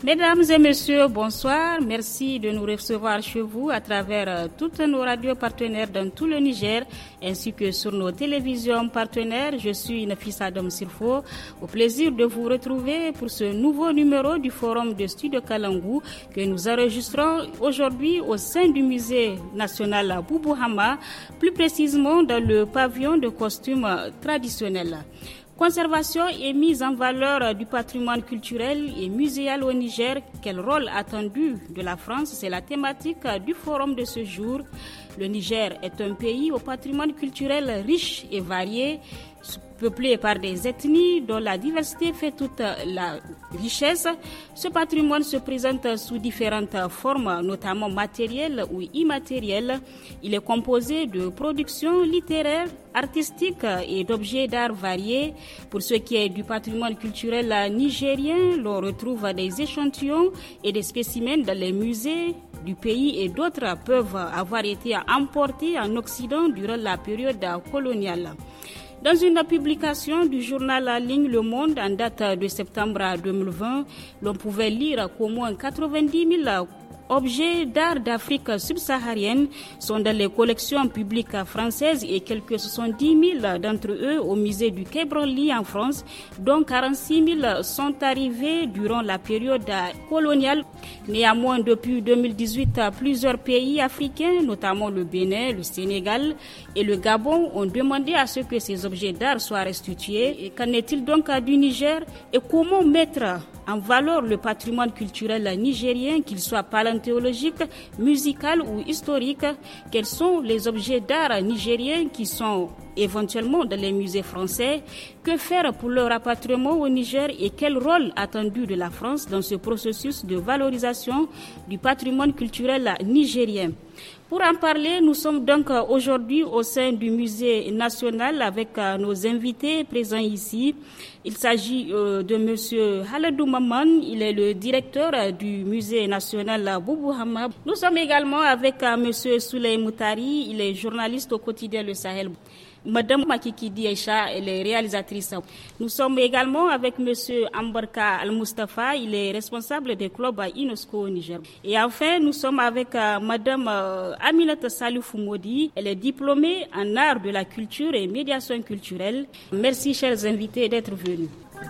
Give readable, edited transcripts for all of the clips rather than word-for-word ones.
Mesdames et messieurs, bonsoir. Merci de nous recevoir chez vous à travers toutes nos radios partenaires dans tout le Niger, ainsi que sur nos télévisions partenaires. Je suis Nafissa Adam Sirfo. Au plaisir de vous retrouver pour ce nouveau numéro du Forum de Studio Kalangou que nous enregistrons aujourd'hui au sein du Musée national Boubou Hama, plus précisément dans le pavillon de costumes traditionnels. Conservation et mise en valeur du patrimoine culturel et muséal au Niger, quel rôle attendu de la France? C'est la thématique du forum de ce jour. Le Niger est un pays au patrimoine culturel riche et varié, peuplé par des ethnies dont la diversité fait toute la richesse. Ce patrimoine se présente sous différentes formes, notamment matérielles ou immatérielles. Il est composé de productions littéraires, artistiques et d'objets d'art variés. Pour ce qui est du patrimoine culturel nigérien, l'on retrouve des échantillons et des spécimens dans les musées du pays et d'autres peuvent avoir été emportés en Occident durant la période coloniale. Dans une publication du journal en ligne Le Monde en date de septembre 2020, l'on pouvait lire qu'au moins 90 000 objets d'art d'Afrique subsaharienne sont dans les collections publiques françaises et quelques 70 000 d'entre eux au musée du Quai Branly en France, dont 46 000 sont arrivés durant la période coloniale. Néanmoins, depuis 2018, plusieurs pays africains, notamment le Bénin, le Sénégal et le Gabon, ont demandé à ce que ces objets d'art soient restitués. Et qu'en est-il donc du Niger et comment mettre en valeur le patrimoine culturel nigérien, qu'il soit paléontologique, musical ou historique? Quels sont les objets d'art nigériens qui sont éventuellement dans les musées français? Que faire pour leur rapatriement au Niger et quel rôle attendu de la France dans ce processus de valorisation du patrimoine culturel nigérien? Pour en parler, nous sommes donc aujourd'hui au sein du musée national avec nos invités présents ici. Il s'agit de monsieur Haladou Maman, il est le directeur du musée national Boubou Hama. Nous sommes également avec monsieur Souley Moutari, il est journaliste au quotidien Le Sahel. Madame Makiki Diaïcha, elle est réalisatrice. Nous sommes également avec monsieur Ambarka Al-Mustafa, il est responsable des clubs UNESCO au Niger. Et enfin, nous sommes avec madame Aminata Salifou Modi, elle est diplômée en art de la culture et médiation culturelle. Merci chers invités d'être venus.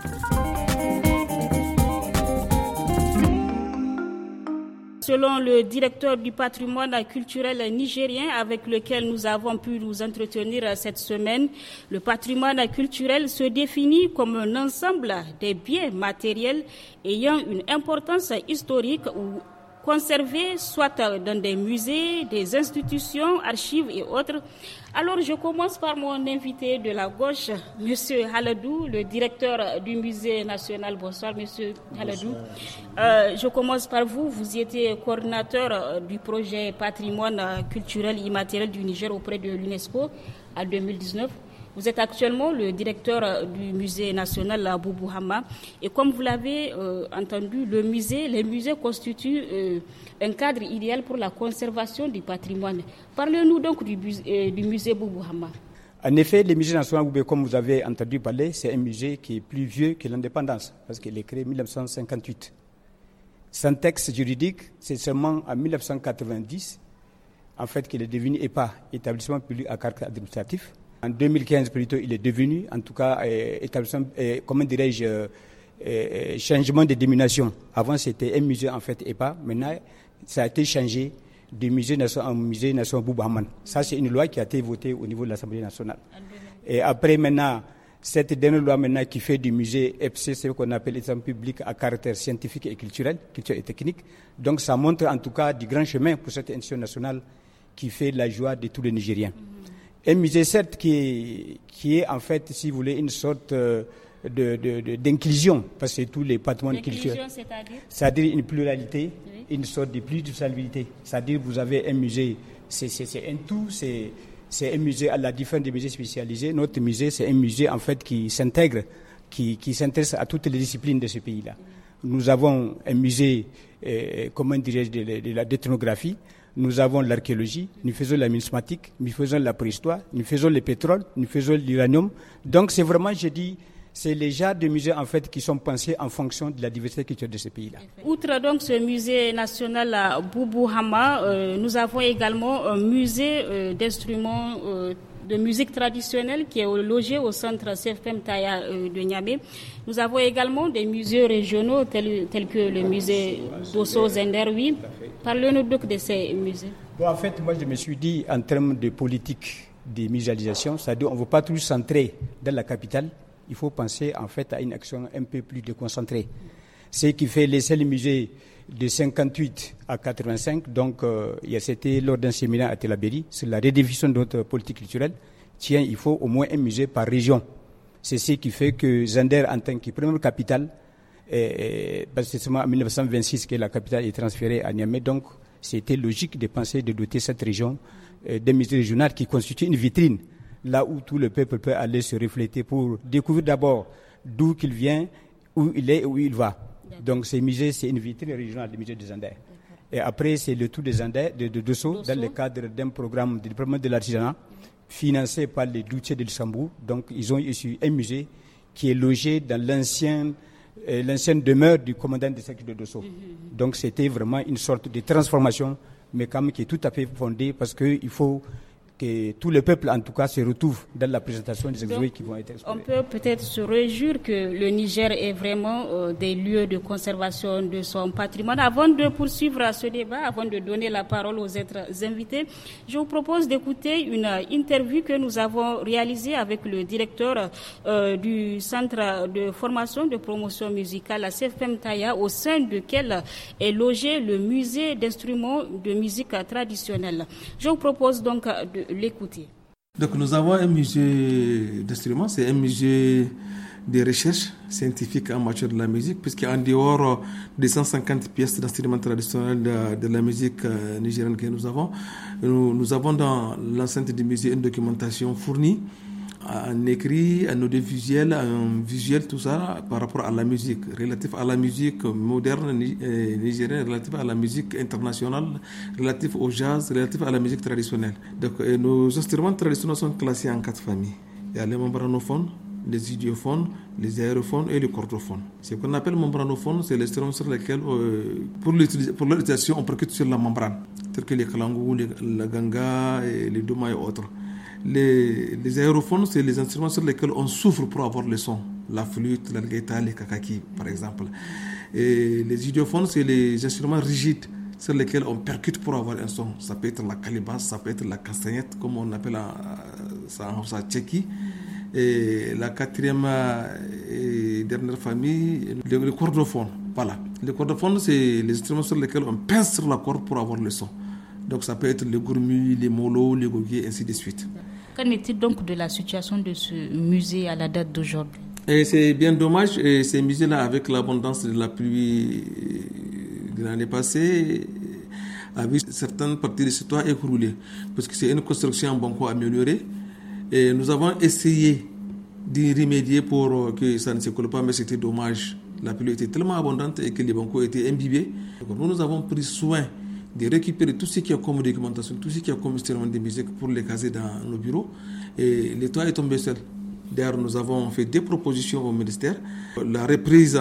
Selon le directeur du patrimoine culturel nigérien avec lequel nous avons pu nous entretenir cette semaine, le patrimoine culturel se définit comme un ensemble des biens matériels ayant une importance historique ou conservés soit dans des musées, des institutions, archives et autres. Alors je commence par mon invité de la gauche, monsieur Haladou, le directeur du musée national. Bonsoir monsieur Haladou. Je commence par vous. Vous étiez coordinateur du projet patrimoine culturel immatériel du Niger auprès de l'UNESCO en 2019. Vous êtes actuellement le directeur du musée national à Boubou Hama. Et comme vous l'avez entendu, les musées constituent un cadre idéal pour la conservation du patrimoine. Parlez-nous donc du musée Boubou Hama. En effet, le musée national Boubou, comme vous avez entendu parler, c'est un musée qui est plus vieux que l'indépendance, parce qu'il est créé en 1958. Son texte juridique, c'est seulement en 1990, en fait, qu'il est devenu EPA, établissement public à caractère administratif. En 2015, plutôt, il est devenu, en tout cas, établissement, comment dirais-je, changement de dénomination. Avant, c'était un musée, en fait, EPA. Maintenant, ça a été changé de musée national en musée national Boubou Hama. Ça, c'est une loi qui a été votée au niveau de l'Assemblée nationale. Et après, maintenant, cette dernière loi, maintenant, qui fait du musée EPC, c'est ce qu'on appelle l'établissement public à caractère scientifique et culturel et technique. Donc, ça montre, en tout cas, du grand chemin pour cette institution nationale qui fait la joie de tous les Nigériens. Un musée, certes, qui est en fait, si vous voulez, une sorte d'inclusion, parce que tous les patrimoines culturels. C'est-à-dire une pluralité, oui. Une sorte de plurialité. C'est-à-dire vous avez un musée, c'est un tout, c'est un musée à la différence des musées spécialisés. Notre musée, c'est un musée en fait qui s'intègre, qui s'intéresse à toutes les disciplines de ce pays-là. Nous avons un musée, comment dirais-je, de la d'ethnographie. Nous avons l'archéologie, nous faisons la numismatique, nous faisons la préhistoire, nous faisons le pétrole, nous faisons l'uranium. Donc c'est vraiment, je dis, C'est les genres de musées en fait qui sont pensés en fonction de la diversité culturelle de ce pays-là. Outre donc ce musée national à Boubou Hama, nous avons également un musée d'instruments de musique traditionnelle qui est logé au centre CFPM Taya de Niamey. Nous avons également des musées régionaux tels que le musée d'Osso Zender. Oui. Parlez-nous donc de ces musées. Bon, en fait, moi je me suis dit en termes de politique de muséalisation, c'est-à-dire on ne veut pas toujours centrer dans la capitale, il faut penser en fait à une action un peu plus déconcentrée. Ce qui fait laisser le musée de 58 à 85, donc c'était lors d'un séminaire à Telabéry sur la redéfinition de notre politique culturelle. Tiens, il faut au moins un musée par région. C'est ce qui fait que Zender, en tant que première capitale, c'est seulement en 1926 que la capitale est transférée à Niamey, donc c'était logique de penser de doter cette région d'un musée régional qui constitue une vitrine, là où tout le peuple peut aller se refléter pour découvrir d'abord d'où il vient, où il est et où il va. Donc ce musée, c'est une vitrine régionale, le musée des Zender. Et après, c'est le tout des Zender, de Dosso, dans le cadre d'un programme de développement de l'artisanat, financé par les Doutiers de Luxembourg. Donc ils ont issu un musée qui est logé dans l'ancienne demeure du commandant de cercle de Dosso. Donc c'était vraiment une sorte de transformation, mais quand même qui est tout à fait fondée, parce qu'il faut que tout le peuple, en tout cas, se retrouve dans la présentation des exposés qui vont être exposés. On peut peut-être se réjouir que le Niger ait vraiment des lieux de conservation de son patrimoine. Avant de poursuivre ce débat, avant de donner la parole aux autres invités, je vous propose d'écouter une interview que nous avons réalisée avec le directeur du Centre de formation de promotion musicale, la CFPM Taya, au sein duquel est logé le musée d'instruments de musique traditionnelle. Je vous propose donc de l'écouter. Donc nous avons un musée d'instruments, c'est un musée de recherche scientifique en matière de la musique, puisqu'en dehors des 150 pièces d'instruments traditionnels de la musique nigérienne que nous avons dans l'enceinte du musée une documentation fournie en écrit, en audiovisuel, en visuel, tout ça par rapport à la musique, relatif à la musique moderne nigérienne, relatif à la musique internationale, relatif au jazz, relatif à la musique traditionnelle. Donc nos instruments traditionnels sont classés en 4 familles. Il y a les membranophones, les idiophones, les aérophones et les chordophones. Ce qu'on appelle membranophone, c'est l'instrument sur lequel, pour l'utilisation, on percute sur la membrane, tels que les kalangou, la ganga, et les doma et autres. Les aérophones, c'est les instruments sur lesquels on souffle pour avoir le son. La flûte, la gaïta, les kakaki, par exemple. Et les idiophones, c'est les instruments rigides sur lesquels on percute pour avoir un son. Ça peut être la calebasse, ça peut être la castagnette, comme on appelle ça en Hausa, tcheki. Et la quatrième et dernière famille, le cordophone. Voilà. Le cordophone, c'est les instruments sur lesquels on pince sur la corde pour avoir le son. Donc ça peut être le gourmi, les molos, les goguiers, ainsi de suite. Qu'en est-il donc de la situation de ce musée à la date d'aujourd'hui? Et c'est bien dommage, et ces musées-là, avec l'abondance de la pluie de l'année passée, a vu certaines parties de ce toit écrouler, parce que c'est une construction beaucoup améliorée. Et nous avons essayé d'y remédier pour que ça ne s'écoule pas, mais c'était dommage. La pluie était tellement abondante et que les bancos étaient imbibés. Donc nous avons pris soin de récupérer tout ce qui a comme documentation, tout ce qui a comme instrument de musique pour les caser dans nos bureaux. Et le toit est tombé seul. D'ailleurs, nous avons fait des propositions au ministère. La reprise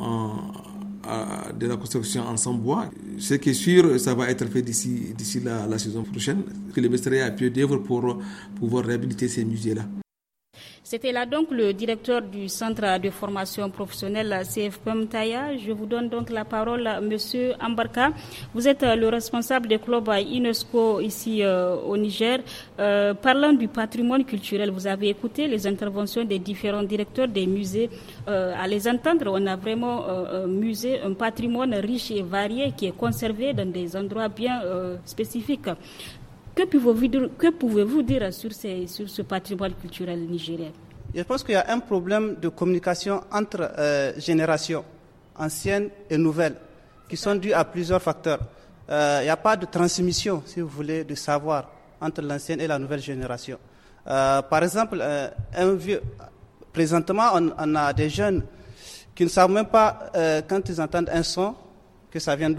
de la construction en sans bois, ce qui est sûr, ça va être fait d'ici la saison prochaine, que le ministère a appuyé d'œuvre pour pouvoir réhabiliter ces musées-là. C'était là donc le directeur du Centre de formation professionnelle CFPM Taya. Je vous donne donc la parole, Monsieur Ambarka. Vous êtes le responsable des clubs UNESCO ici au Niger. Parlant du patrimoine culturel, vous avez écouté les interventions des différents directeurs des musées. À les entendre, on a vraiment un musée, un patrimoine riche et varié qui est conservé dans des endroits bien spécifiques. Que pouvez-vous dire sur ce patrimoine culturel nigérien? Je pense qu'il y a un problème de communication entre générations anciennes et nouvelles qui sont dus à plusieurs facteurs. Il n'y a pas de transmission, si vous voulez, de savoir entre l'ancienne et la nouvelle génération. Par exemple, présentement, on a des jeunes qui ne savent même pas, quand ils entendent un son, que ça vient d'où.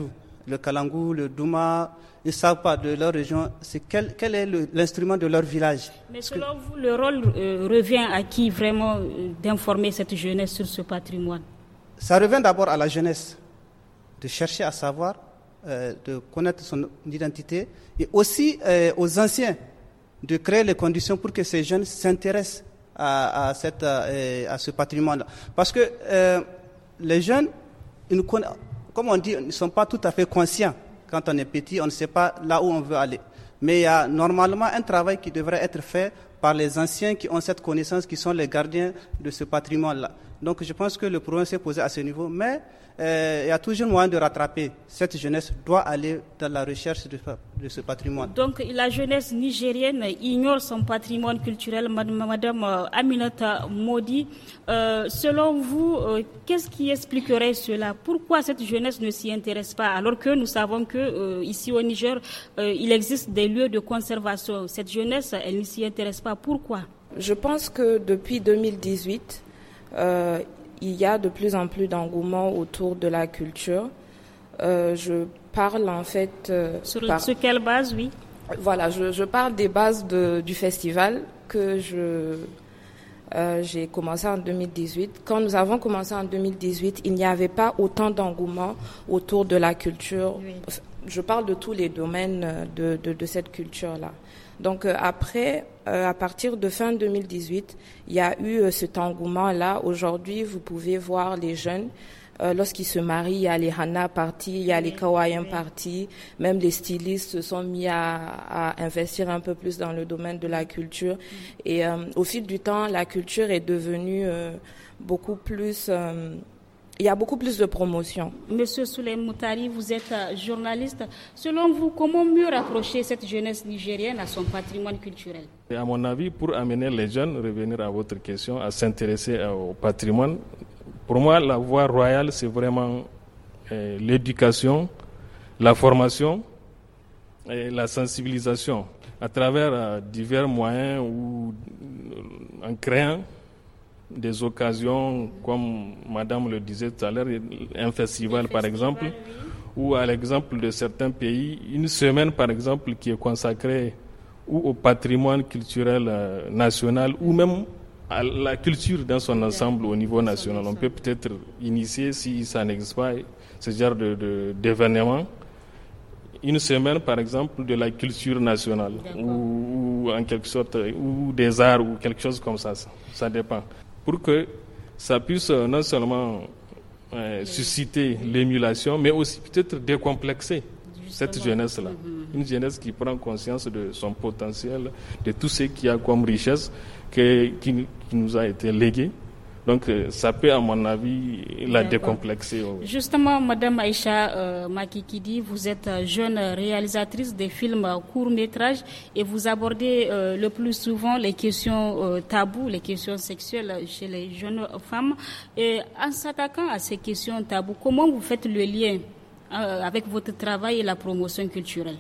le kalangu, le douma, ils ne savent pas de leur région, c'est quel est l'instrument de leur village. Mais selon vous, le rôle revient à qui vraiment d'informer cette jeunesse sur ce patrimoine? Ça revient d'abord à la jeunesse, de chercher à savoir, de connaître son identité, et aussi aux anciens, de créer les conditions pour que ces jeunes s'intéressent à ce patrimoine-là. Parce que les jeunes, comme on dit, ils ne sont pas tout à fait conscients. Quand on est petit, on ne sait pas là où on veut aller. Mais il y a normalement un travail qui devrait être fait par les anciens qui ont cette connaissance, qui sont les gardiens de ce patrimoine-là. Donc je pense que le problème s'est posé à ce niveau, mais il y a toujours moyen de rattraper. Cette jeunesse doit aller dans la recherche de ce patrimoine. Donc la jeunesse nigérienne ignore son patrimoine culturel. Madame Aminata Modi, selon vous, qu'est-ce qui expliquerait cela? Pourquoi cette jeunesse ne s'y intéresse pas, alors que nous savons que ici au Niger, il existe des lieux de conservation? Cette jeunesse, elle ne s'y intéresse pas. Pourquoi? Je pense que depuis 2018, il y a de plus en plus d'engouement autour de la culture. Je parle en fait... Sur quelle base, oui? Voilà, je parle des bases du festival que j'ai commencé en 2018. Quand nous avons commencé en 2018, il n'y avait pas autant d'engouement autour de la culture. Oui. Je parle de tous les domaines de cette culture-là. Donc après, à partir de fin 2018, il y a eu cet engouement-là. Aujourd'hui, vous pouvez voir les jeunes, lorsqu'ils se marient, il y a les Hana parties, il y a les Kawayan parties. Même les stylistes se sont mis à investir un peu plus dans le domaine de la culture. Et au fil du temps, la culture est devenue beaucoup plus... il y a beaucoup plus de promotion. Monsieur Souley Moutari, vous êtes journaliste. Selon vous, comment mieux rapprocher cette jeunesse nigérienne à son patrimoine culturel? Et à mon avis, pour amener les jeunes, revenir à votre question, à s'intéresser au patrimoine, pour moi, la voie royale, c'est vraiment l'éducation, la formation et la sensibilisation à travers divers moyens ou en créant des occasions, comme Madame le disait tout à l'heure, un festival par exemple, ou à l'exemple de certains pays, une semaine par exemple qui est consacrée ou au patrimoine culturel national ou même à la culture dans son ensemble au niveau national. On peut peut-être initier, si ça n'existe pas, ce genre d'événement. Une semaine, par exemple, de la culture nationale ou en quelque sorte, ou des arts ou quelque chose comme ça. Ça dépend. Pour que ça puisse non seulement susciter l'émulation, mais aussi peut-être décomplexer cette jeunesse-là. Une jeunesse qui prend conscience de son potentiel, de tout ce qu'il y a comme richesse qui nous a été légué. Donc ça peut, à mon avis, la décomplexer. Justement, Madame Aïcha Makikidi, vous êtes jeune réalisatrice des films courts-métrages et vous abordez le plus souvent les questions tabous, les questions sexuelles chez les jeunes femmes. Et en s'attaquant à ces questions tabous, comment vous faites le lien avec votre travail et la promotion culturelle?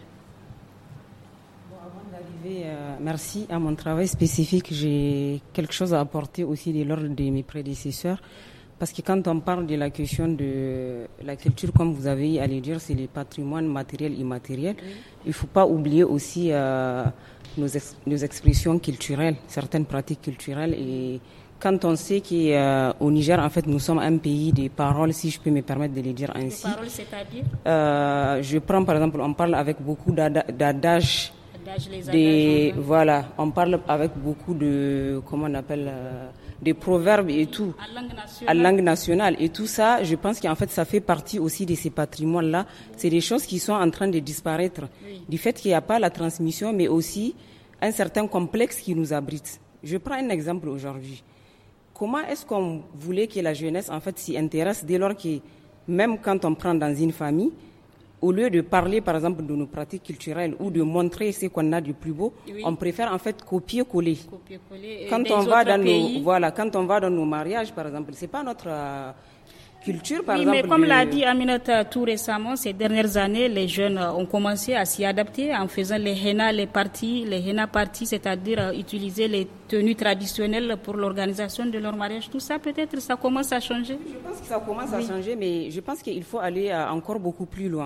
Merci à mon travail spécifique, j'ai quelque chose à apporter aussi de l'ordre de mes prédécesseurs. Parce que quand on parle de la question de la culture, comme vous avez à le dire, c'est le patrimoine matériel et immatériel. Il ne faut pas oublier aussi nos expressions culturelles, certaines pratiques culturelles. Et quand on sait qu'au Niger, en fait, nous sommes un pays des paroles, si je peux me permettre de le dire ainsi. Des paroles, c'est-à-dire je prends par exemple, on parle avec beaucoup d'adages. Voilà, on parle avec beaucoup de, comment on appelle, des proverbes et tout, à langue nationale. Et tout ça, je pense qu'en fait, ça fait partie aussi de ces patrimoines-là. C'est des choses qui sont en train de disparaître, du fait qu'il n'y a pas la transmission, mais aussi un certain complexe qui nous abrite. Je prends un exemple aujourd'hui. Comment est-ce qu'on voulait que la jeunesse, en fait, s'y intéresse dès lors que, même quand on prend dans une famille, au lieu de parler, par exemple, de nos pratiques culturelles ou de montrer ce qu'on a de plus beau, on préfère en fait copier-coller. Quand on va dans nos mariages, par exemple, c'est pas notre culture, par exemple. Mais comme l'a dit Aminata tout récemment, ces dernières années, les jeunes ont commencé à s'y adapter en faisant les henna parties, c'est-à-dire utiliser les tenues traditionnelles pour l'organisation de leur mariage. Tout ça, peut-être, ça commence à changer. Je pense que ça commence à changer, mais je pense qu'il faut aller encore beaucoup plus loin.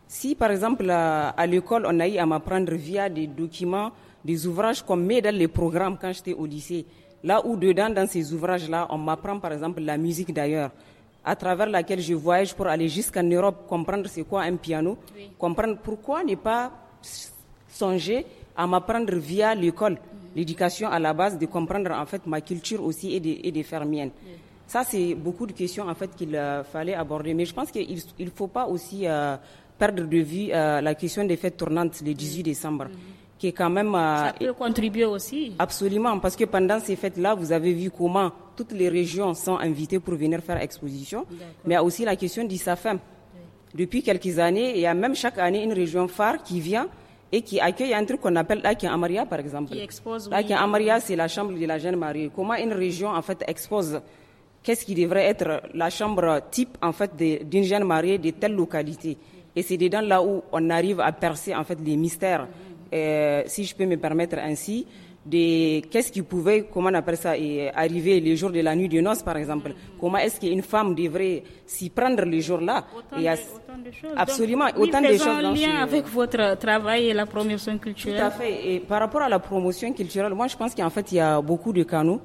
Si par exemple à l'école on a eu à m'apprendre via des documents, des ouvrages qu'on met dans les programmes quand j'étais au lycée, là où dedans dans ces ouvrages-là on m'apprend par exemple la musique d'ailleurs, à travers laquelle je voyage pour aller jusqu'en Europe, comprendre c'est quoi un piano, comprendre pourquoi ne pas songer à m'apprendre via l'école, l'éducation à la base, de comprendre en fait ma culture aussi et de faire mienne. Ça c'est beaucoup de questions en fait qu'il fallait aborder, mais je pense qu'il ne faut pas aussi perdre de vue la question des fêtes tournantes le 18 décembre, qui est quand même... ça peut contribuer aussi. Absolument, parce que pendant ces fêtes-là, vous avez vu comment toutes les régions sont invitées pour venir faire exposition, mais il y a aussi la question du SAFEM. Depuis quelques années, il y a même chaque année une région phare qui vient et qui accueille un truc qu'on appelle Dakin Amaria, par exemple. Qui expose, Dakin Amaria, c'est la chambre de la jeune mariée. Comment une région, en fait, expose qu'est-ce qui devrait être la chambre type, en fait, d'une jeune mariée de telle localité. Et c'est dedans là où on arrive à percer, en fait, les mystères, si je peux me permettre ainsi, qu'est-ce qui pouvait, comment on appelle ça, arriver les jours de la nuit de noces, par exemple. Comment est-ce qu'une femme devrait s'y prendre les jours-là? Autant de choses. Absolument, donc, autant de choses. En lien avec votre travail et la promotion culturelle. Tout à fait. Et par rapport à la promotion culturelle, moi je pense qu'en fait il y a beaucoup de canaux.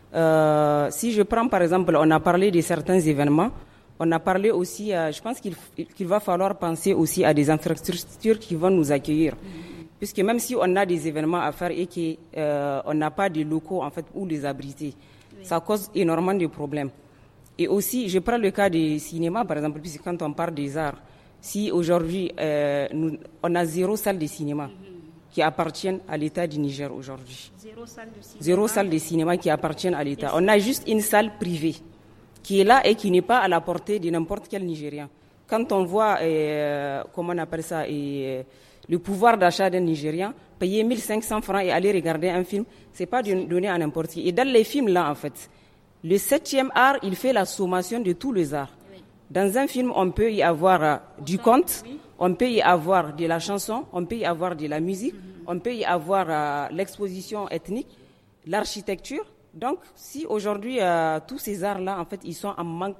Si je prends par exemple, on a parlé de certains événements. On a parlé aussi, je pense qu'il va falloir penser aussi à des infrastructures qui vont nous accueillir. Puisque même si on a des événements à faire et qu'on n'a pas de locaux en fait où les abriter, ça cause énormément de problèmes. Et aussi, je prends le cas des cinémas par exemple, puisque quand on parle des arts, si aujourd'hui on a 0 salle de cinéma qui appartiennent à l'État du Niger aujourd'hui. 0 salle de cinéma qui appartiennent à l'État. On a juste une salle privée qui est là et qui n'est pas à la portée de n'importe quel Nigérien. Quand on voit, comment on appelle ça, le pouvoir d'achat d'un Nigérien, payer 1500 francs et aller regarder un film, c'est pas donné à n'importe qui. Et dans les films là, en fait, le 7e art, il fait la sommation de tous les arts. Dans un film, on peut y avoir du conte, on peut y avoir de la chanson, on peut y avoir de la musique, on peut y avoir l'exposition ethnique, l'architecture. Donc, si aujourd'hui, tous ces arts-là, en fait, ils sont en manque,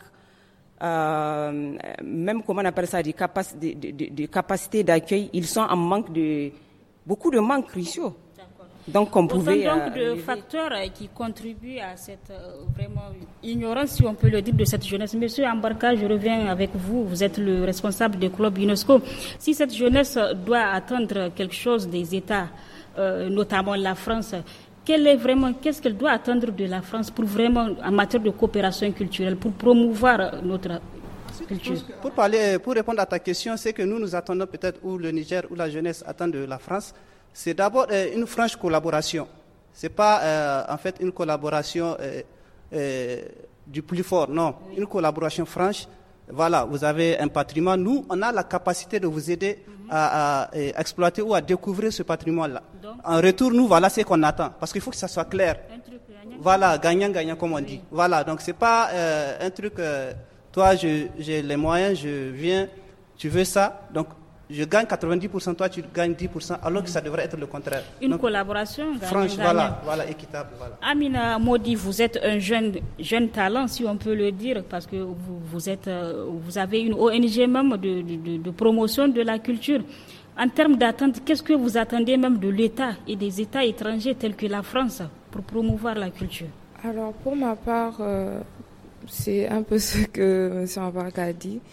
même comment on appelle ça, des capacités d'accueil, ils sont en manque beaucoup de manques cruciaux. Donc, on pouvait... Autant donc de facteurs qui contribuent à cette vraiment ignorance, si on peut le dire, de cette jeunesse. Monsieur Ambarka, je reviens avec vous. Vous êtes le responsable du club UNESCO. Si cette jeunesse doit attendre quelque chose des États, notamment la France, qu'est-ce qu'elle doit attendre de la France pour vraiment, en matière de coopération culturelle, pour promouvoir notre culture? Pour répondre à ta question, c'est que nous attendons peut-être, ou le Niger ou la jeunesse attend de la France, c'est d'abord une franche collaboration. C'est pas en fait une collaboration du plus fort, non. Une collaboration franche. Voilà, vous avez un patrimoine. Nous, on a la capacité de vous aider à exploiter ou à découvrir ce patrimoine-là. En retour, nous, voilà ce qu'on attend. Parce qu'il faut que ça soit clair. Un truc gagnant. Voilà, gagnant, comme on dit. Voilà, donc c'est pas un truc, toi, j'ai les moyens, je viens, tu veux ça, donc je gagne 90%, toi tu gagnes 10%, alors que ça devrait être le contraire. Une collaboration franche, voilà, équitable. Voilà. Amina Modi, vous êtes un jeune talent, si on peut le dire, parce que vous avez une ONG même de promotion de la culture. En termes d'attente, qu'est-ce que vous attendez même de l'État et des États étrangers tels que la France pour promouvoir la culture? Alors, pour ma part, c'est un peu ce que M. Ambarka a dit.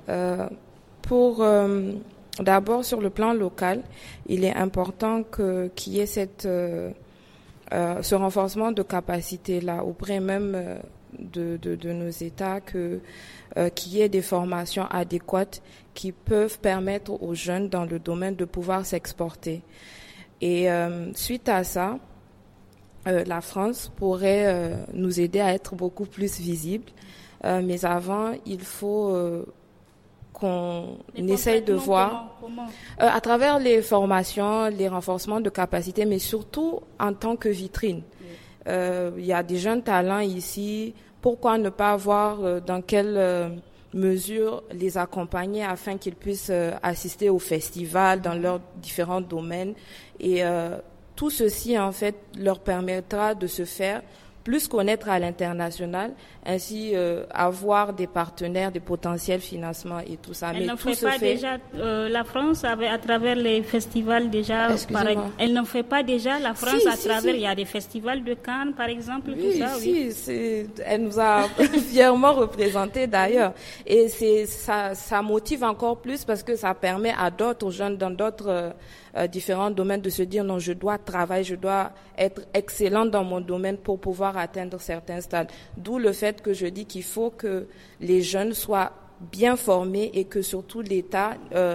D'abord, sur le plan local, il est important qu'il y ait ce renforcement de capacité-là auprès même de nos États, qu'il y ait des formations adéquates qui peuvent permettre aux jeunes dans le domaine de pouvoir s'exporter. Et suite à ça, la France pourrait nous aider à être beaucoup plus visible. Mais avant, il faut... qu'on essaye de voir à travers les formations, les renforcements de capacités, mais surtout en tant que vitrine. Il y a des jeunes talents ici, pourquoi ne pas voir dans quelle mesure les accompagner afin qu'ils puissent assister au festival dans leurs différents domaines. Et tout ceci, en fait, leur permettra de se faire plus connaître à l'international, ainsi avoir des partenaires, des potentiels financements et tout ça. Elle n'en fait pas déjà la France à travers les festivals déjà. Elle n'en fait pas déjà la France il y a des festivals de Cannes par exemple. Oui, tout ça, elle nous a fièrement représentés d'ailleurs, et ça motive encore plus parce que ça permet à d'autres jeunes dans d'autres différents domaines de se dire non, je dois travailler, je dois être excellent dans mon domaine pour pouvoir atteindre certains stades. D'où le fait que je dis qu'il faut que les jeunes soient bien formés et que surtout l'État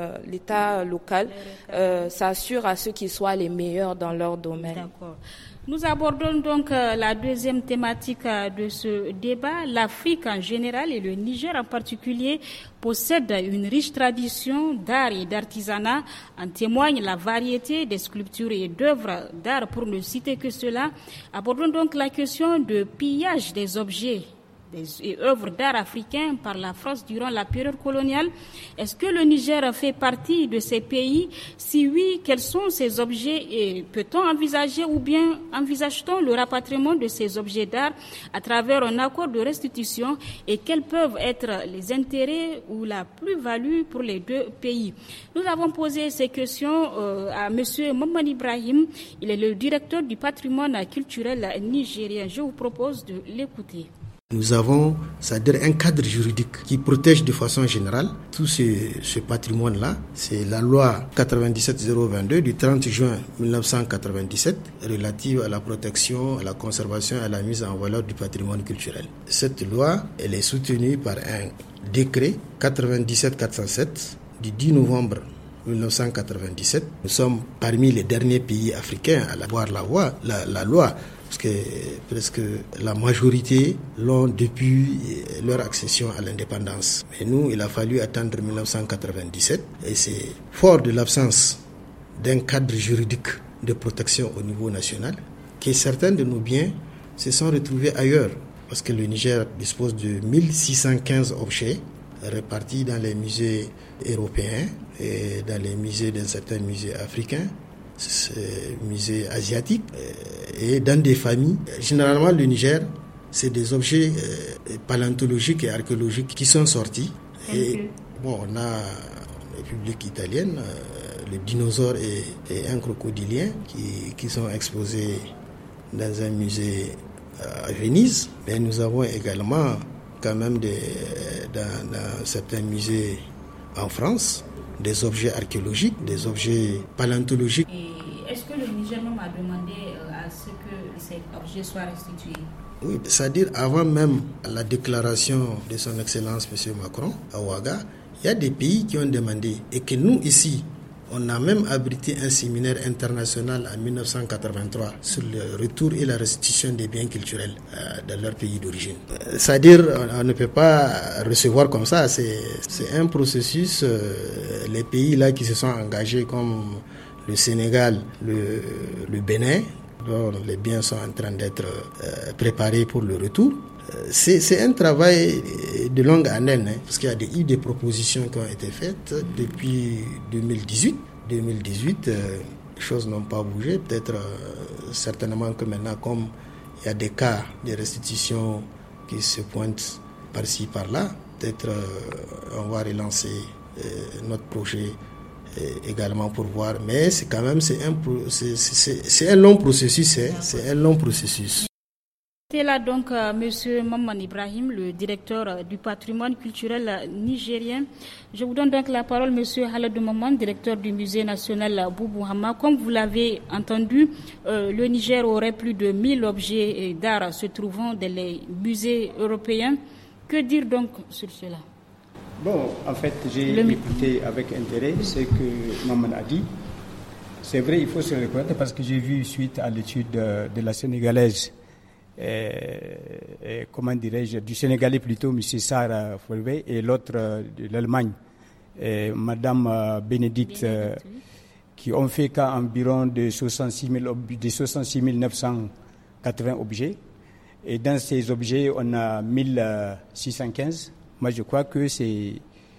local s'assure à ceux qui soient les meilleurs dans leur domaine. D'accord. Nous abordons donc la deuxième thématique de ce débat. L'Afrique en général et le Niger en particulier possèdent une riche tradition d'art et d'artisanat. En témoigne la variété des sculptures et d'œuvres d'art, pour ne citer que cela. Abordons donc la question de pillage des objets et œuvres d'art africains par la France durant la période coloniale. Est-ce que le Niger fait partie de ces pays? Si oui, quels sont ces objets et peut-on envisager ou bien envisage-t-on le rapatriement de ces objets d'art à travers un accord de restitution, et quels peuvent être les intérêts ou la plus-value pour les deux pays? Nous avons posé ces questions à M. Maman Ibrahim. Il est le directeur du patrimoine culturel nigérien. Je vous propose de l'écouter. Nous avons, c'est-à-dire un cadre juridique qui protège de façon générale tout ce patrimoine-là. C'est la loi 97-022 du 30 juin 1997 relative à la protection, à la conservation et à la mise en valeur du patrimoine culturel. Cette loi, elle est soutenue par un décret 97-407 du 10 novembre 1997. Nous sommes parmi les derniers pays africains à avoir la loi. Parce que presque la majorité l'ont depuis leur accession à l'indépendance. Mais nous, il a fallu attendre 1997, et c'est fort de l'absence d'un cadre juridique de protection au niveau national que certains de nos biens se sont retrouvés ailleurs. Parce que le Niger dispose de 1615 objets répartis dans les musées européens et dans les musées d'un certain musée africain, musées asiatiques, et dans des familles. Généralement, le Niger, c'est des objets paléontologiques et archéologiques qui sont sortis. Et bon, on a la République italienne, le dinosaure et un crocodilien qui sont exposés dans un musée à Venise. Mais nous avons également quand même dans certains musées en France des objets archéologiques, des objets paléontologiques. Et est-ce que le Niger même a demandé à ce que ces objets soient restitués? Oui, c'est-à-dire avant même la déclaration de son Excellence M. Macron à Ouaga, il y a des pays qui ont demandé, et que nous ici, on a même abrité un séminaire international en 1983 sur le retour et la restitution des biens culturels dans leur pays d'origine. C'est-à-dire, on ne peut pas recevoir comme ça, c'est un processus. Les pays là qui se sont engagés comme le Sénégal, le Bénin, dont les biens sont en train d'être préparés pour le retour. C'est un travail de longue haleine, parce qu'il y a eu des propositions qui ont été faites depuis 2018. 2018, les choses n'ont pas bougé. Peut-être, certainement que maintenant, comme il y a des cas de restitution qui se pointent par-ci, par-là, peut-être on va relancer notre projet également pour voir. Mais c'est quand même un long processus. C'est un long processus. C'était là donc M. Maman Ibrahim, le directeur du patrimoine culturel nigérien. Je vous donne donc la parole, M. Haladou Maman, directeur du musée national Boubou Hama. Comme vous l'avez entendu, le Niger aurait plus de 1000 objets d'art se trouvant dans les musées européens. Que dire donc sur cela? Bon, en fait, j'ai écouté avec intérêt ce que Maman a dit. C'est vrai, il faut se reconnaître parce que j'ai vu suite à l'étude de la Sénégalaise, comment dirais-je, du Sénégalais plutôt, M. Sarr Folvé, et l'autre de l'Allemagne, Madame Bénédicte, qui ont fait cas environ de 66 980 objets. Et dans ces objets, on a 1615. Moi, je crois que c'est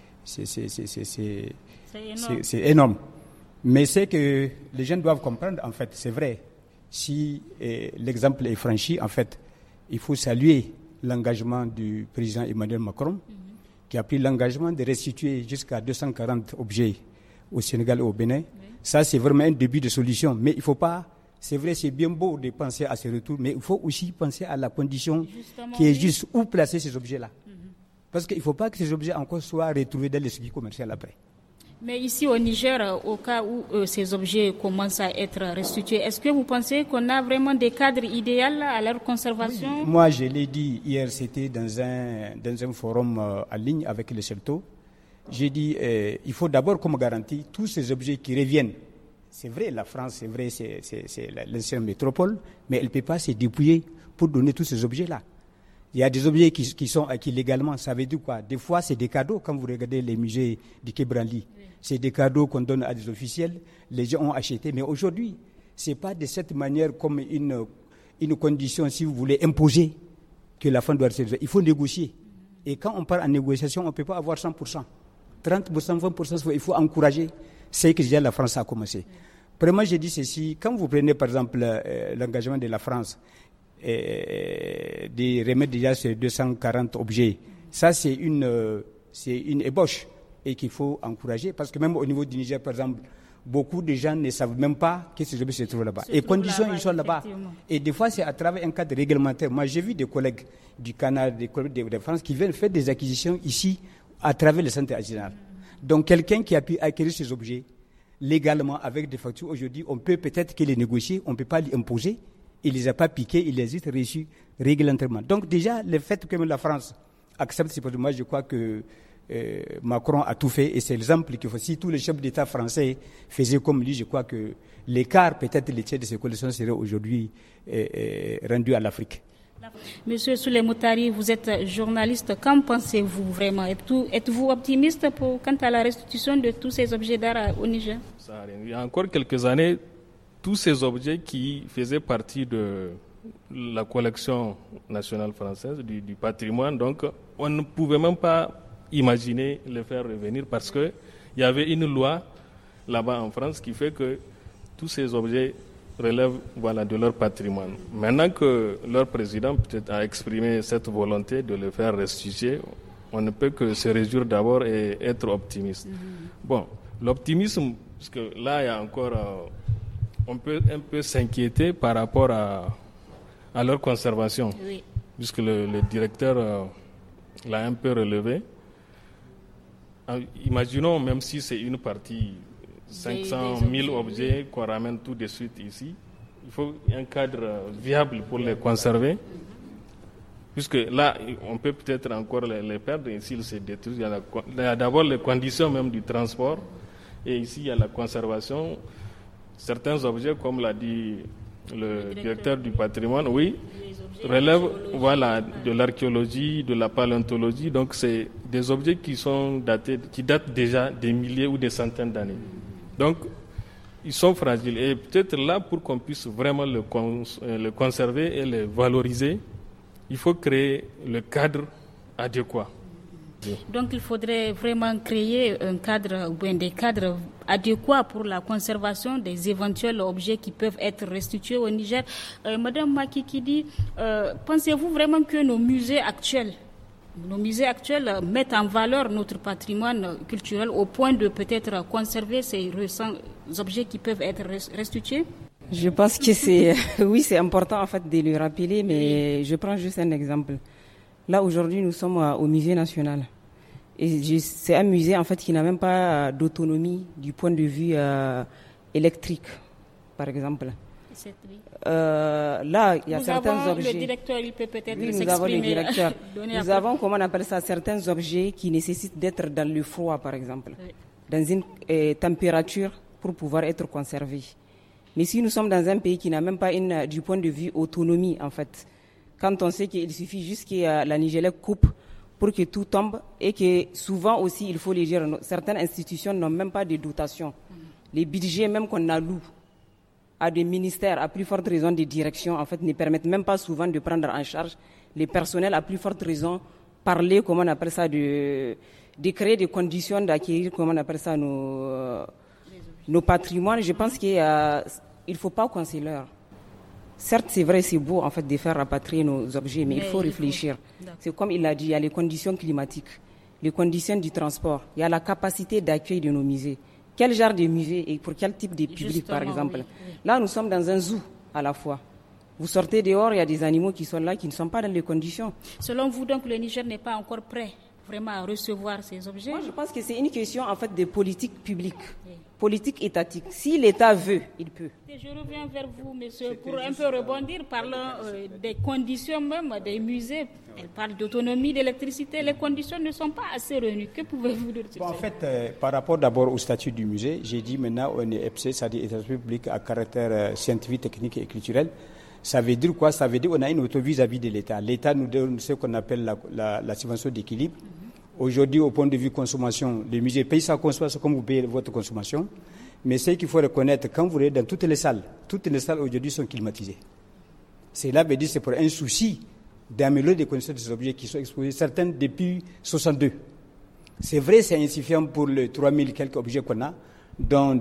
énorme. Mais c'est que les gens doivent comprendre, en fait, c'est vrai. Si l'exemple est franchi, en fait, il faut saluer l'engagement du président Emmanuel Macron, qui a pris l'engagement de restituer jusqu'à 240 objets au Sénégal et au Bénin. Ça, c'est vraiment un début de solution. Mais il ne faut pas, c'est vrai, c'est bien beau de penser à ce retour, mais il faut aussi penser à la condition qui est juste où placer ces objets-là. Parce qu'il ne faut pas que ces objets encore soient retrouvés dans les circuits commerciaux après. Mais ici au Niger, au cas où ces objets commencent à être restitués, est-ce que vous pensez qu'on a vraiment des cadres idéaux à leur conservation? Oui. Moi, je l'ai dit hier, c'était dans un forum en ligne avec le CELTO. J'ai dit il faut d'abord comme garantie tous ces objets qui reviennent. C'est vrai, la France, c'est vrai, c'est l'ancienne métropole, mais elle ne peut pas se dépouiller pour donner tous ces objets-là. Il y a des objets qui sont acquis légalement. Ça veut dire quoi? Des fois, c'est des cadeaux. Quand vous regardez les musées du Quai Branly, c'est des cadeaux qu'on donne à des officiels. Les gens ont acheté. Mais aujourd'hui, ce n'est pas de cette manière comme une condition, si vous voulez, imposer que la femme doit recevoir. Il faut négocier. Et quand on part en négociation, on ne peut pas avoir 100%. 30%, 20%, il faut encourager. C'est que déjà la France a commencé. Premièrement, j'ai dit ceci. Quand vous prenez, par exemple, l'engagement de la France, de remettre déjà ces 240 objets. Ça, c'est une ébauche et qu'il faut encourager parce que même au niveau du Niger, par exemple, beaucoup de gens ne savent même pas que ces objets se trouvent là-bas. Et conditions, ils sont là-bas. Et des fois, c'est à travers un cadre réglementaire. Moi, j'ai vu des collègues du Canada, des collègues de France qui viennent faire des acquisitions ici à travers le centre régional. Donc, quelqu'un qui a pu acquérir ces objets légalement avec des factures, aujourd'hui, on peut peut-être les négocier, on ne peut pas les imposer. Il ne les a pas piqués, il les a reçus réglementairement. Donc déjà, le fait que la France accepte ces produits, moi je crois que Macron a tout fait et c'est l'exemple qu'il faut. Si tous les chefs d'État français faisaient comme lui, je crois que l'écart, peut-être les tiers de ces collections seraient aujourd'hui rendus à l'Afrique. Monsieur Souleymane, vous êtes journaliste. Qu'en pensez-vous vraiment? Êtes-vous optimiste quant à la restitution de tous ces objets d'art au Niger? Il y a encore quelques années, tous ces objets qui faisaient partie de la collection nationale française, du patrimoine, donc on ne pouvait même pas imaginer les faire revenir parce qu'il y avait une loi là-bas en France qui fait que tous ces objets relèvent de leur patrimoine. Maintenant que leur président peut-être a exprimé cette volonté de le faire restituer, on ne peut que se réjouir d'abord et être optimiste. Bon, l'optimisme, parce que là il y a encore... on peut un peu s'inquiéter par rapport à leur conservation, puisque le directeur l'a un peu relevé. Imaginons, même si c'est une partie, 500 000 objets qu'on ramène tout de suite ici, il faut un cadre viable pour les conserver, puisque là, on peut peut-être encore les perdre, et s'ils se détruisent, il y a d'abord les conditions même du transport, et ici il y a la conservation. Certains objets, comme l'a dit le directeur du patrimoine, relèvent de l'archéologie, de la paléontologie. Donc, c'est des objets qui datent déjà des milliers ou des centaines d'années. Donc, ils sont fragiles. Et peut-être là, pour qu'on puisse vraiment le conserver et le valoriser, il faut créer le cadre adéquat. Donc il faudrait vraiment créer un cadre ou bien des cadres adéquats pour la conservation des éventuels objets qui peuvent être restitués au Niger. Madame Makikidi, pensez-vous vraiment que nos musées actuels mettent en valeur notre patrimoine culturel au point de peut-être conserver ces récents objets qui peuvent être restitués? Je pense que c'est important en fait de le rappeler, mais je prends juste un exemple. Là, aujourd'hui, nous sommes au musée national. Et c'est un musée, en fait, qui n'a même pas d'autonomie du point de vue électrique, par exemple. Là, il y a certains objets. Le directeur, il peut peut-être s'exprimer. Nous avons le directeur. Nous avons, comment on appelle ça, certains objets qui nécessitent d'être dans le froid, par exemple, dans une température pour pouvoir être conservés. Mais si nous sommes dans un pays qui n'a même pas du point de vue autonomie, en fait, quand on sait qu'il suffit juste que la Nigélec coupe pour que tout tombe et que souvent aussi, il faut les dire, certaines institutions n'ont même pas de dotation. Les budgets même qu'on alloue à des ministères, à plus forte raison des directions, en fait, ne permettent même pas souvent de prendre en charge les personnels, à plus forte raison, parler, comment on appelle ça, de créer des conditions d'acquérir, comment on appelle ça, nos patrimoines. Je pense qu'il ne faut pas qu'on se leurre. Certes, c'est vrai, c'est beau en fait de faire rapatrier nos objets, mais il faut réfléchir. C'est comme il l'a dit, il y a les conditions climatiques, les conditions du transport, il y a la capacité d'accueil de nos musées. Quel genre de musée et pour quel type de public, par exemple? Oui. Là, nous sommes dans un zoo à la fois. Vous sortez dehors, il y a des animaux qui sont là, qui ne sont pas dans les conditions. Selon vous, donc, le Niger n'est pas encore prêt vraiment à recevoir ces objets? Moi, je pense que c'est une question en fait de politique publique, politique étatique. Si l'État veut, il peut. Je reviens vers vous, monsieur, pour un peu rebondir, parlant des conditions même des musées. Elle parle d'autonomie, d'électricité. Les conditions ne sont pas assez réunies. Que pouvez-vous dire sur ça? En fait, par rapport d'abord au statut du musée, j'ai dit maintenant on est EPC, c'est-à-dire établissement public à caractère scientifique, technique et culturel. Ça veut dire quoi? Ça veut dire qu'on a une auto vis-à-vis de l'État. L'État nous donne ce qu'on appelle la subvention d'équilibre. Aujourd'hui, au point de vue consommation, le musée paye sa consommation comme vous payez votre consommation. Mais ce qu'il faut reconnaître, quand vous regardez dans toutes les salles aujourd'hui sont climatisées. Cela veut dire que c'est pour un souci d'améliorer les conditions de ces objets qui sont exposés, certains depuis 62. C'est vrai, c'est insuffisant pour les 3000 quelques objets qu'on a, dont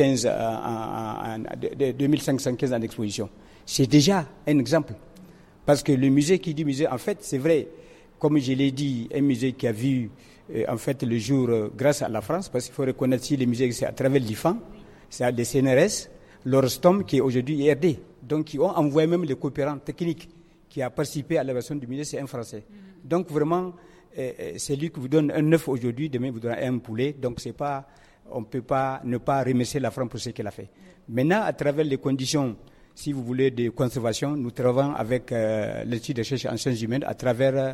2515 en exposition. C'est déjà un exemple. Parce que le musée qui dit musée, en fait, c'est vrai, comme je l'ai dit, un musée qui a vu en fait le jour grâce à la France, parce qu'il faut reconnaître si les musées, c'est à travers l'IFAN, c'est à des CNRS, l'Orostom qui est aujourd'hui IRD, donc qui ont envoyé même les coopérants techniques qui a participé à l'évaluation du musée, c'est un Français. Donc vraiment, c'est lui qui vous donne un œuf aujourd'hui, demain vous donne un poulet, donc c'est pas, on ne peut pas ne pas remercier la France pour ce qu'elle a fait. Maintenant, à travers les conditions, si vous voulez, de conservation, nous travaillons avec l'Institut de recherche en sciences humaines à travers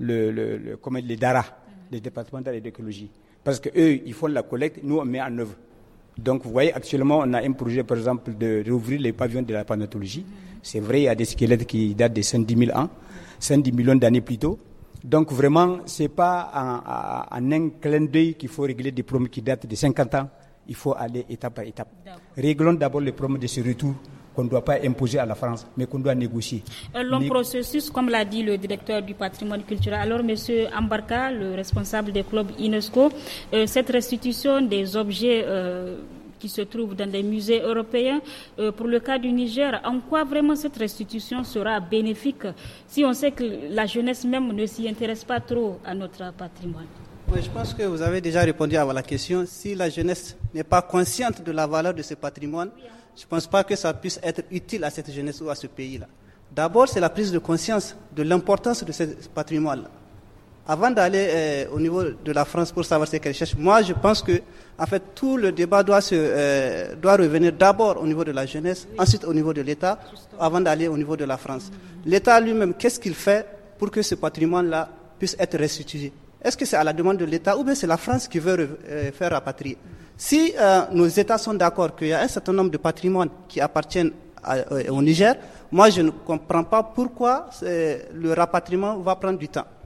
les DARA, les départements d'art et d'écologie. Parce qu'eux, ils font la collecte, nous, on met en œuvre. Donc, vous voyez, actuellement, on a un projet, par exemple, de rouvrir les pavillons de la paléontologie. C'est vrai, il y a des squelettes qui datent de 110 000 ans, 110 millions d'années plus tôt. Donc, vraiment, ce n'est pas en un clin d'œil qu'il faut régler des problèmes qui datent de 50 ans. Il faut aller étape par étape. Réglons d'abord le problème de ce retour qu'on ne doit pas imposer à la France, mais qu'on doit négocier. Un long processus, comme l'a dit le directeur du patrimoine culturel. Alors, M. Ambarka, le responsable des clubs UNESCO, cette restitution des objets qui se trouvent dans des musées européens, pour le cas du Niger, en quoi vraiment cette restitution sera bénéfique si on sait que la jeunesse même ne s'y intéresse pas trop à notre patrimoine? Oui, je pense que vous avez déjà répondu à la question. Si la jeunesse n'est pas consciente de la valeur de ce patrimoine, je ne pense pas que ça puisse être utile à cette jeunesse ou à ce pays-là. D'abord, c'est la prise de conscience de l'importance de ce patrimoine-là. Avant d'aller au niveau de la France pour savoir ce qu'elle cherche, moi je pense que en fait tout le débat doit revenir d'abord au niveau de la jeunesse, ensuite au niveau de l'État, avant d'aller au niveau de la France. L'État lui-même, qu'est-ce qu'il fait pour que ce patrimoine-là puisse être restitué? Est-ce que c'est à la demande de l'État ou bien c'est la France qui veut faire rapatrier? Si nos États sont d'accord qu'il y a un certain nombre de patrimoines qui appartiennent au Niger, moi je ne comprends pas pourquoi le rapatriement va prendre du temps.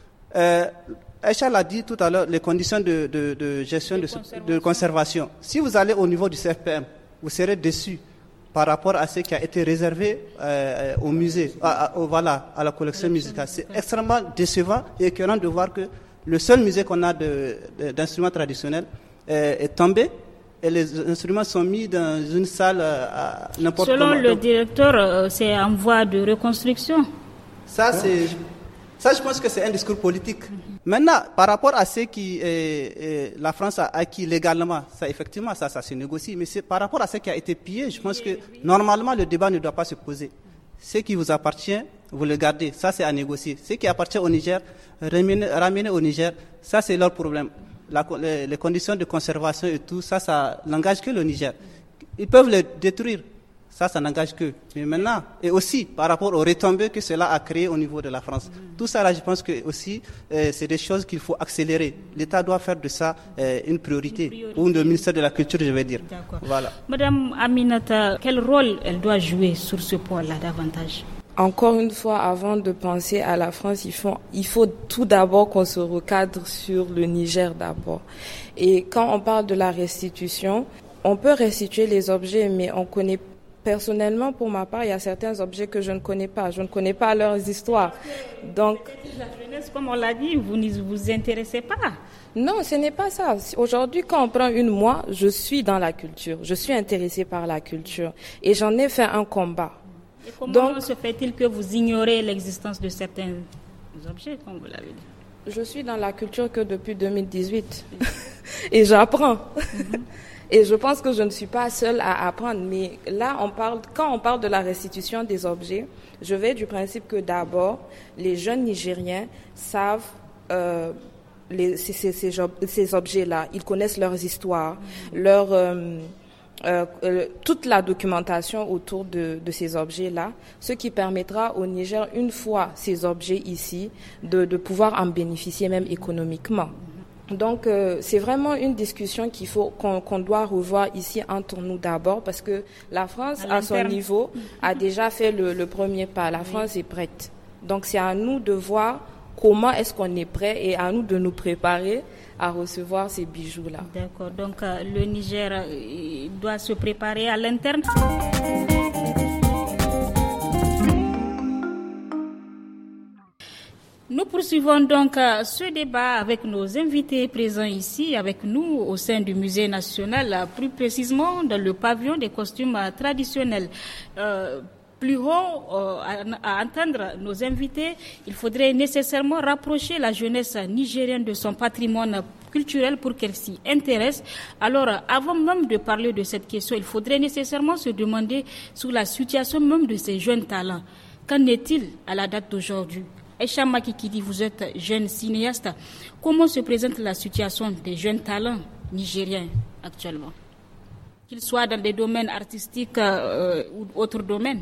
Aïcha l'a dit tout à l'heure, les conditions de gestion, de conservation. Si vous allez au niveau du CFPM, vous serez déçus par rapport à ce qui a été réservé au musée, à la collection musicale. C'est extrêmement décevant et écœurant de voir que le seul musée qu'on a d'instruments traditionnels est tombé et les instruments sont mis dans une salle à n'importe quel moment. Selon le directeur, c'est en voie de reconstruction. Ça, je pense que c'est un discours politique. Maintenant, par rapport à ce qui la France a acquis légalement, ça effectivement, ça se négocie. Mais c'est par rapport à ce qui a été pillé, je pense que normalement le débat ne doit pas se poser. Ce qui vous appartient, vous le gardez. Ça, c'est à négocier. Ce qui appartient au Niger, ramener au Niger, ça, c'est leur problème. Les conditions de conservation et tout, ça n'engage que le Niger. Ils peuvent les détruire. Ça n'engage que. Mais maintenant, et aussi par rapport aux retombées que cela a créé au niveau de la France. Tout ça, là, je pense que aussi, c'est des choses qu'il faut accélérer. L'État doit faire de ça une priorité. Ou le ministère de la Culture, je vais dire. D'accord. Voilà. Madame Aminata, quel rôle elle doit jouer sur ce point-là davantage? Encore une fois, avant de penser à la France, il faut tout d'abord qu'on se recadre sur le Niger d'abord. Et quand on parle de la restitution, on peut restituer les objets, mais on connaît. Personnellement, pour ma part, il y a certains objets que je ne connais pas. Je ne connais pas leurs histoires. Donc, la jeunesse, comme on l'a dit, vous ne vous intéressez pas. Non, ce n'est pas ça. Aujourd'hui, quand on prend je suis dans la culture. Je suis intéressée par la culture. Et j'en ai fait un combat. Et comment se fait-il que vous ignorez l'existence de certains objets, comme vous l'avez dit? Je suis dans la culture que depuis 2018 et j'apprends. Et je pense que je ne suis pas seule à apprendre. Mais là, quand on parle de la restitution des objets, je vais du principe que d'abord, les jeunes Nigériens savent ces objets-là. Ils connaissent leurs histoires, toute la documentation autour de ces objets-là, ce qui permettra au Niger, une fois ces objets ici, de pouvoir en bénéficier même économiquement. Donc, c'est vraiment une discussion qu'on doit revoir ici entre nous d'abord, parce que la France, à son niveau, a déjà fait le premier pas. La France est prête. Donc, c'est à nous de voir comment est-ce qu'on est prêt et à nous de nous préparer à recevoir ces bijoux-là. D'accord. Donc, le Niger doit se préparer à l'interne. Nous poursuivons donc ce débat avec nos invités présents ici avec nous au sein du Musée national, plus précisément dans le pavillon des costumes traditionnels. Plus haut, à entendre nos invités, il faudrait nécessairement rapprocher la jeunesse nigérienne de son patrimoine culturel pour qu'elle s'y intéresse. Alors, avant même de parler de cette question, il faudrait nécessairement se demander sur la situation même de ces jeunes talents. Qu'en est-il à la date d'aujourd'hui? Aïcha Makikidi, vous êtes jeune cinéaste. Comment se présente la situation des jeunes talents nigériens actuellement, qu'ils soient dans des domaines artistiques ou autres domaines?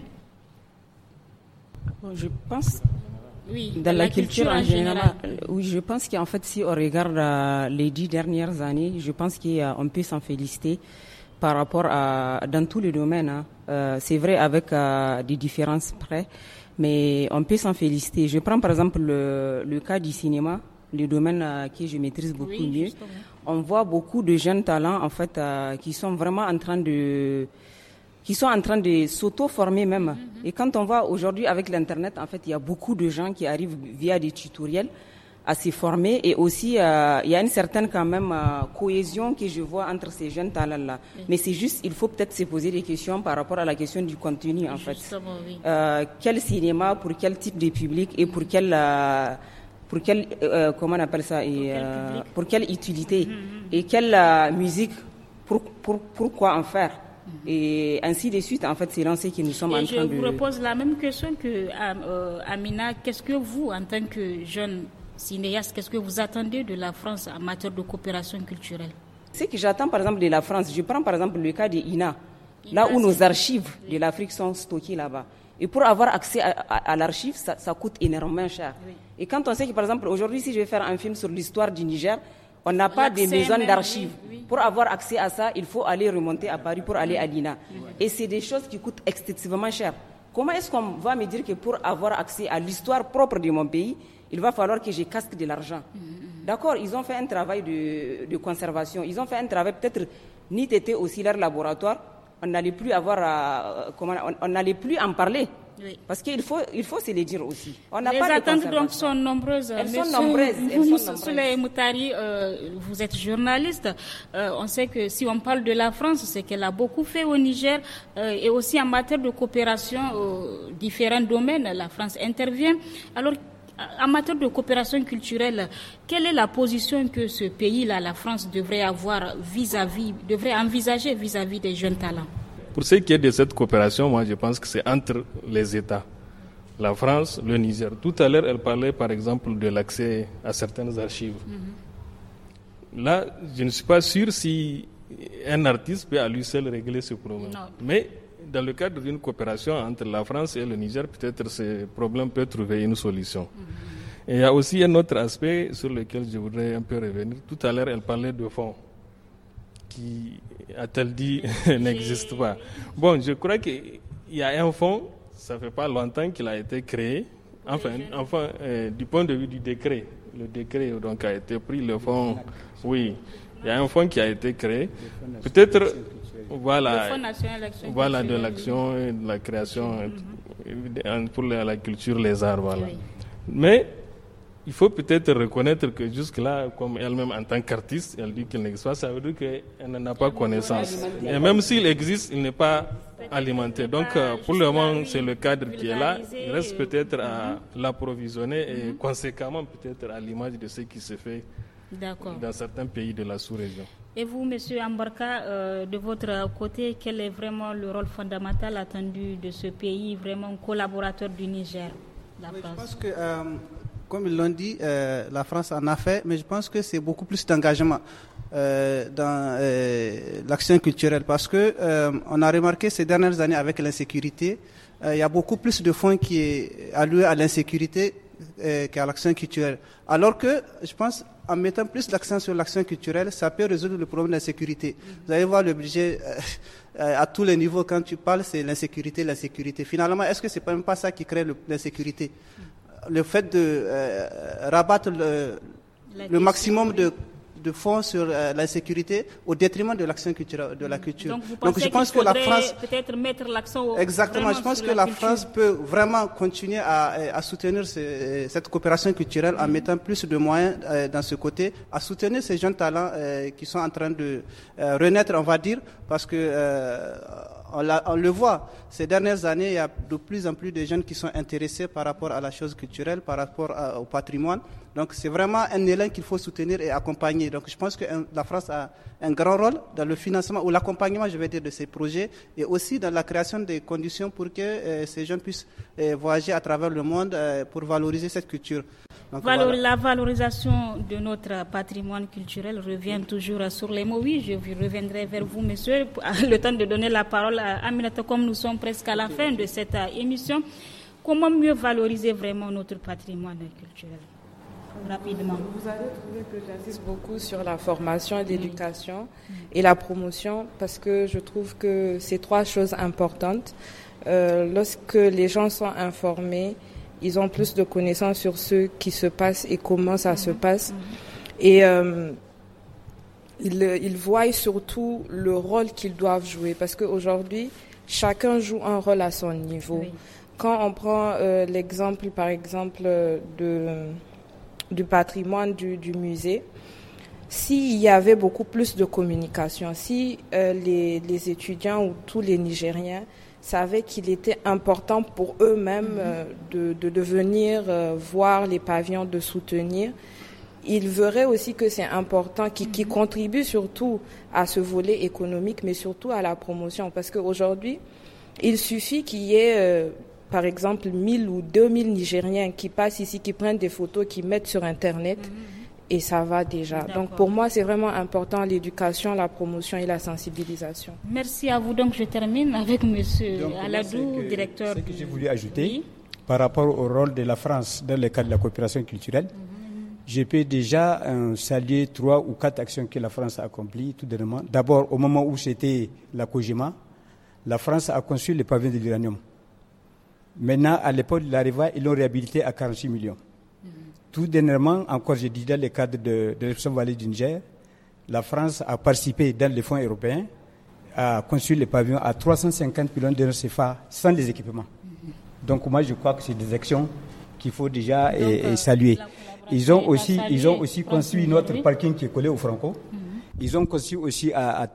Je pense, oui, dans la culture en général, oui, je pense qu'en fait, si on regarde les 10 dernières années, je pense qu'on peut s'en féliciter par rapport à, dans tous les domaines. C'est vrai avec des différences près, mais on peut s'en féliciter. Je prends par exemple le cas du cinéma, le domaine que je maîtrise beaucoup mieux. Justement. On voit beaucoup de jeunes talents en fait qui sont vraiment en train de s'auto-former même. Et quand on voit aujourd'hui avec l'Internet, en fait, il y a beaucoup de gens qui arrivent via des tutoriels à se former. Et aussi, il y a une certaine quand même cohésion que je vois entre ces jeunes talents-là. Mais c'est juste, il faut peut-être se poser des questions par rapport à la question du contenu, en fait. Oui. Quel cinéma, pour quel type de public et pour quel comment on appelle ça, pour quelle utilité et quelle musique, pourquoi en faire. Et ainsi de suite, en fait, c'est lancé que nous sommes en train de... Je vous repose la même question que Amina. Qu'est-ce que vous, en tant que jeune cinéaste, qu'est-ce que vous attendez de la France en matière de coopération culturelle? Ce que j'attends, par exemple, de la France, je prends par exemple le cas de INA, là où nos archives de l'Afrique sont stockées là-bas. Et pour avoir accès à l'archive, ça coûte énormément cher. Oui. Et quand on sait que, par exemple, aujourd'hui, si je vais faire un film sur l'histoire du Niger, on n'a pas de maison d'archives. Oui. Pour avoir accès à ça, il faut aller remonter à Paris pour aller à l'INA. Oui. Et c'est des choses qui coûtent excessivement cher. Comment est-ce qu'on va me dire que pour avoir accès à l'histoire propre de mon pays, il va falloir que je casque de l'argent? D'accord, ils ont fait un travail de conservation. Ils ont fait un travail, peut-être, n'eût été aussi leur laboratoire, on n'allait plus avoir, on n'allait plus en parler. Oui. Parce qu'il faut se le dire aussi. On n'a les pas attentes donc sont nombreuses. Elles sont nombreuses. Souley Moutari, vous êtes journaliste. On sait que si on parle de la France, c'est qu'elle a beaucoup fait au Niger et aussi en matière de coopération différents domaines. La France intervient. Alors, en matière de coopération culturelle, quelle est la position que ce pays-là, la France, devrait avoir devrait envisager vis-à-vis des jeunes talents? Pour ce qui est de cette coopération, moi je pense que c'est entre les États. La France, le Niger. Tout à l'heure, elle parlait par exemple de l'accès à certaines archives. Là, je ne suis pas sûr si un artiste peut à lui seul régler ce problème. Non. Mais dans le cadre d'une coopération entre la France et le Niger, peut-être ce problème peut trouver une solution. Et il y a aussi un autre aspect sur lequel je voudrais un peu revenir. Tout à l'heure, elle parlait de fonds qui, a-t-elle dit, n'existe pas. Bon, je crois qu'il y a un fonds, ça ne fait pas longtemps qu'il a été créé, enfin du point de vue du décret. Le décret donc a été pris, le fonds, oui, il y a un fonds qui a été créé. Peut-être, voilà, de l'action et de la création pour la culture, les arts, voilà. Oui. Mais il faut peut-être reconnaître que jusque-là, comme elle-même en tant qu'artiste, elle dit qu'il n'existe pas, ça veut dire qu'elle n'en a pas connaissance. Et même s'il existe, il n'est pas alimenté. Donc pour le moment, c'est le cadre qui est là. Il reste peut-être à l'approvisionner et conséquemment peut-être à l'image de ce qui se fait dans certains pays de la sous-région. Et vous, M. Ambarka, de votre côté, quel est vraiment le rôle fondamental attendu de ce pays, vraiment collaborateur du Niger, la France? Je pense que, comme ils l'ont dit, la France en a fait, mais je pense que c'est beaucoup plus d'engagement dans l'action culturelle, parce que on a remarqué ces dernières années avec l'insécurité, il y a beaucoup plus de fonds qui est alloué à l'insécurité qu'à l'action culturelle. Alors que, je pense, en mettant plus l'accent sur l'action culturelle, ça peut résoudre le problème de l'insécurité. Vous allez voir le budget à tous les niveaux, quand tu parles, c'est l'insécurité. Finalement, est-ce que c'est même pas ça qui crée l'insécurité? Le fait de rabattre le maximum de fonds sur l'insécurité au détriment de l'action culturelle, de la culture. Donc, vous pensez je pense que la France peut-être mettre l'accent exactement. Je pense que la France peut vraiment continuer à soutenir cette coopération culturelle en mettant plus de moyens dans ce côté, à soutenir ces jeunes talents qui sont en train de renaître, on va dire, parce que on le voit, ces dernières années, il y a de plus en plus de jeunes qui sont intéressés par rapport à la chose culturelle, par rapport au patrimoine. Donc c'est vraiment un élan qu'il faut soutenir et accompagner. Donc je pense que la France a un grand rôle dans le financement ou l'accompagnement, je vais dire, de ces projets et aussi dans la création des conditions pour que ces jeunes puissent voyager à travers le monde pour valoriser cette culture. Donc, La valorisation de notre patrimoine culturel revient toujours sur les mots. Oui, je reviendrai vers vous, monsieur, le temps de donner la parole à Aminata, comme nous sommes presque à la fin de cette émission. Comment mieux valoriser vraiment notre patrimoine culturel? Rapidement. Vous avez trouvé que j'insiste beaucoup sur la formation et l'éducation et la promotion, parce que je trouve que c'est trois choses importantes. Lorsque les gens sont informés, ils ont plus de connaissances sur ce qui se passe et comment ça se passe. Et ils voient surtout le rôle qu'ils doivent jouer, parce qu'aujourd'hui, chacun joue un rôle à son niveau. Oui. Quand on prend l'exemple, par exemple, du patrimoine du musée, s'il y avait beaucoup plus de communication, si les étudiants ou tous les Nigériens savaient qu'il était important pour eux-mêmes de venir voir les pavillons, de soutenir, ils verraient aussi que c'est important, qui contribue surtout à ce volet économique, mais surtout à la promotion. Parce qu'aujourd'hui, il suffit qu'il y ait par exemple 1000 ou 2000 Nigériens qui passent ici, qui prennent des photos, qui mettent sur Internet, et ça va déjà. D'accord. Donc pour moi, c'est vraiment important l'éducation, la promotion et la sensibilisation. Merci à vous. Donc je termine avec M. Aladou, directeur. Ce que j'ai voulu ajouter par rapport au rôle de la France dans le cadre de la coopération culturelle, je peux déjà saluer 3 ou 4 actions que la France a accomplies tout dernièrement. D'abord, au moment où c'était la COJEMA, la France a conçu le pavillon de l'uranium. Maintenant, à l'époque de l'AREVA, ils l'ont réhabilité à 48 millions. Tout dernièrement, encore, je dis dans le cadre de l'Option Vallée du Niger, la France a participé dans les fonds européens à construire le pavillon à 350 millions d'euros CFA sans les équipements. Donc moi, je crois que c'est des actions qu'il faut déjà saluer. Ils ont aussi construit notre parking qui est collé au Franco. Ils ont construit aussi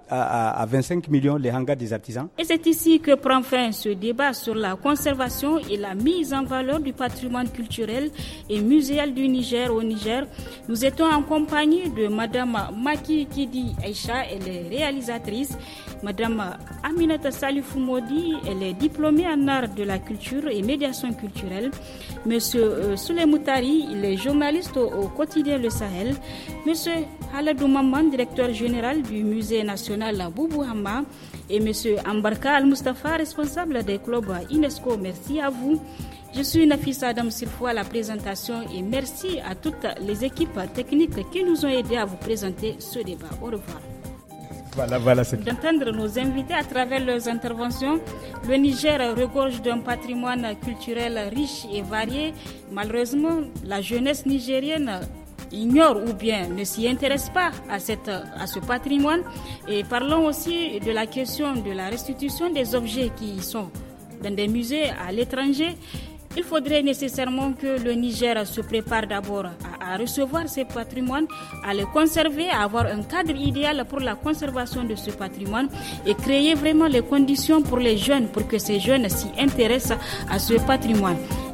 à 25 millions les hangars des artisans. Et c'est ici que prend fin ce débat sur la conservation et la mise en valeur du patrimoine culturel et muséal du Niger au Niger. Nous étions en compagnie de Madame Maki Kidi Aïcha, elle est réalisatrice. Madame Aminata Salifou Modi, elle est diplômée en art de la culture et médiation culturelle. Monsieur Soulemoutari, il est journaliste au quotidien Le Sahel. Monsieur Haladou Maman, directeur général du musée national Boubou Hama, et monsieur Ambarka Al-Mustafa, responsable des clubs UNESCO. Merci à vous. Je suis Nafisa Adam Sirfou à la présentation et merci à toutes les équipes techniques qui nous ont aidés à vous présenter ce débat. Au revoir. Voilà, c'est d'entendre nos invités à travers leurs interventions. Le Niger regorge d'un patrimoine culturel riche et varié. Malheureusement, la jeunesse nigérienne ignore ou bien ne s'y intéresse pas à ce patrimoine. Et parlons aussi de la question de la restitution des objets qui sont dans des musées à l'étranger. Il faudrait nécessairement que le Niger se prépare d'abord à recevoir ces patrimoines, à les conserver, à avoir un cadre idéal pour la conservation de ce patrimoine et créer vraiment les conditions pour les jeunes, pour que ces jeunes s'y intéressent à ce patrimoine.